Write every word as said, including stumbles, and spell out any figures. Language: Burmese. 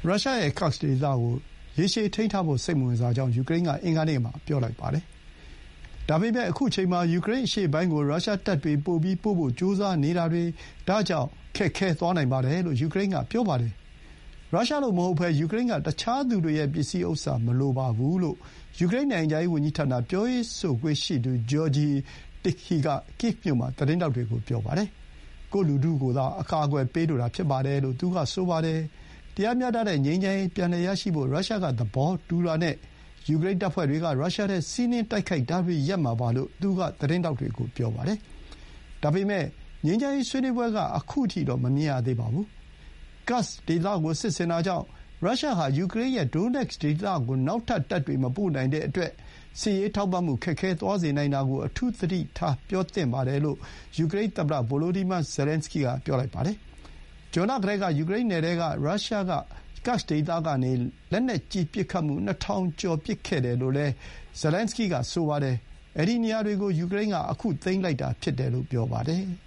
ရုရှားရဲ့ Kursk ဒေသကိုရေရှည်ထိန်းထားဖို့စိတ်မဝင်စားကြောင်းယူကရိန်းကအင်္ဂါနေ့မှာပြောလိုက်ပါတယ်။ဒါပေမဲ့အခုချိန်မှာယူကရိန်းအရှေ့ပိုင်းကိုရုရှားတပ်တွေပို့ပြီးပို့ဖို့ကြိုးစားနေတာတွေဒါကြောင့်ခက်ခဲသွားနိုင်ပါတယ်လို့ယူကရိန်းကပြောပါတယ်။ရုရှားလိုမဟုတ်ဘဲယူကရိန်းကတခြားသူတွေရဲ့ပစ္စည်းဥစ္စာမလိုပါဘူးလို့ယူကရိန်းနိုင်ငံခြားရေးဝန်ကြီးဌာနပြောရေးဆိုခွင့်ရှိသူ Georgy Tykhy က Kyiv မြို့မှာသတင်းထောက်တွေကိုပြောပါတယ်။ကိုယ့်လူထုကိုသာအကာအကွယ်ပေးလိုတာဖြစ်ပါတယ်လို့သူကဆိုပါတယ်။တရားမျှတတဲ့ငြိမ်းချမ်းရေးပြန်လည်ရရှိဖို့ရုရှားကသဘောတူတာနဲ့ယူကရိန်းတပ်ဖွဲ့တွေကရုရှားထဲစီးနင်းတိုက်ခိုက်တာတွေရပ်မှာပါလို့သူကသတင်းထောက်တွေကိုပြောပါတယ်။ဒါပေမဲ့ငြိမ်းချမ်းရေးဆွေးနွေးပွဲကအခုထိတော့မမြင်ရသေးပါဘူး။ Kursk ဒေသကိုစစ်ဆင်တာကြောင့်ရုရှားဟာယူကရိန်းရဲ့ Donetsk ဒေသကိုနောက်ထပ်တပ်တွေမပို့နိုင်တဲ့အတွက်စစ်ရေးထောက်ပံ့မှုခက်ခဲသွားစေနိုင်တာကိုအထူးသတိထားပြောသင့်ပါတယ်လို့ယူကရိန်းသမ္မတ Volodymyr Zelenskyy ကပြောလိုက်ပါတယ်။ဇွန်လကတည်းကယူကရိန်းနယ်ထဲကရုရှားကKursk ဒေသကနေလက်နက်ကြီးပစ်ခတ်မှုနှစ်ထောင်ကျော်ပစ်ခဲ့တယ်လို့လည်း Zelenskyy ကဆိုပါတယ်။အဲဒီနေရာတွေကိုယူကရိန်းကအခုသိမ်းလိုက်တာဖြစ်တယ်လို့ပြောပါတယ်။